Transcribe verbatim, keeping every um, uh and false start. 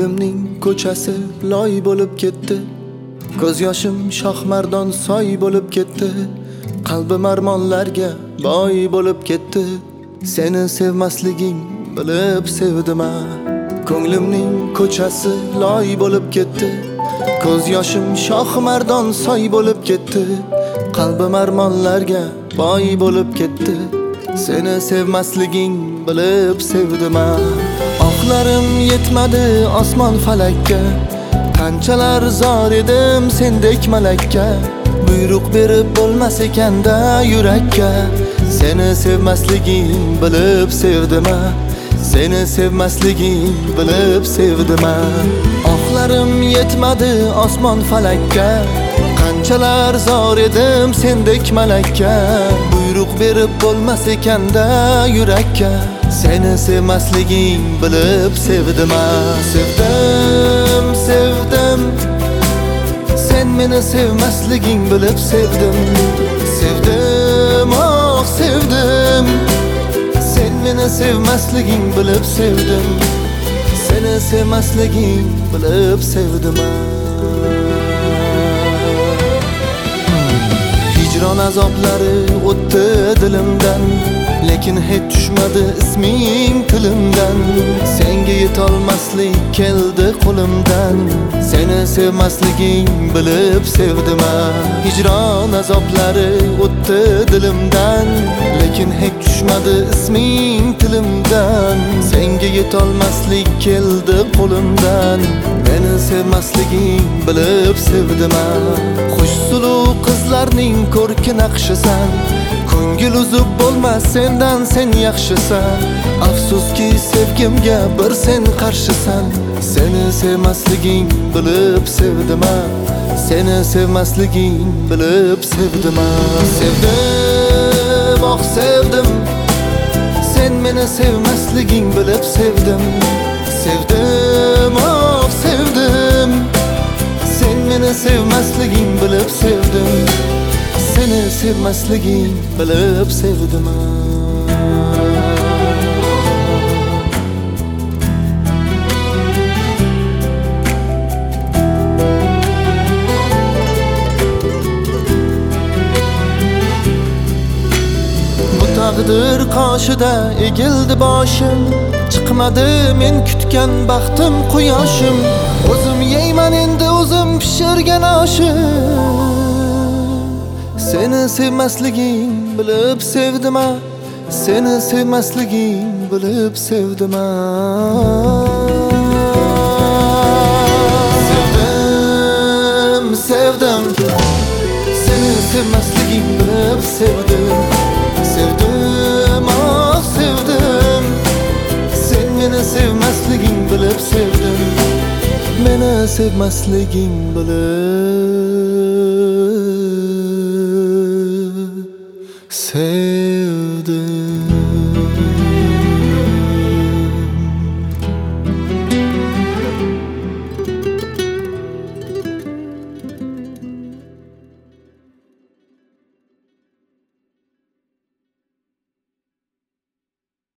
Ko'nglimning ko'chasi loy bo'lib ketdi. Ko'z yoshim shohmardon soy bo'lib ketdi. Qalbim armonlarga boy bo'lib ketdi. Seni sevmasliging bilib sevdim a. Ko'nglimning ko'chasi loy bo'lib ketdi. Ko'z yoshim shohmardon soy bo'lib ketdi. Qalbim armonlarga boy bo'lib ketdi. Seni sevmasliging bilib sevdim a. Oqlarim yetmadi osmon falakka. Qanchalar zor edim sendek malakka. Buyruq berib bo'lmas ekanda yurakka. Seni sevmasliging bilib sevdim a. Seni sevmasliging bilib sevdim a. Oqlarim yetmadi osmon falakka. Qanchalar zor edim sendek malakka. Buyruq berib bo'lmas ekanda yurakka. Seni sevmasliging bilib sevdim a. Sevdim, sevdim. Sen meni sevmasliging bilib sevdim. Sevdim, oh sevdim. Sen meni sevmasliging bilib sevdim. Seni sevmasliging bilib sevdim a. Hicron azoblari o'tdi dilimdan, lekin hech tushmadi isming tilimdan. Senga yetolmaslik keldi qo'limdan. Seni sevmasliging bilib sevdim a. Hicron azoblari o'tdi dilimdan, lekin hech tushmadi isming tilimdan. Senga yetolmaslik keldi qo'limdan. Meni sevmasliging bilib sevdim a. Xush suluv qizlarning ko'rki naqshisan. Ko'ngil uzib bo'lmas sendan sen yaxshisan. Afsuski sevgimga bir sen qarshisan. Seni sevmasliging bilib sevdim a. Seni sevmasliging bilib sevdim a. Sevdim, oh sevdim. Sen meni sevmasliging bilib sevdim. Sevdim, oh sevdim. Sen meni sevmasliging bilib sevdim. Seni sevmasliging bilib sevdim a. Bu taqdir qoshida egildi boshim. Chiqmadi men kutgan baxtim quyoshim. O'zim yeyman endi o'zim pishirgan oshim. Seni sevmasliging bilib sevdim a. Seni sevmasliging bilib sevdim a. Sevdim, sevdim. Seni sevmasliging bilib sevdim. Sevdim, oh sevdim. Sen meni sevmasliging bilib sevdim. Meni sevmasliging bilib Say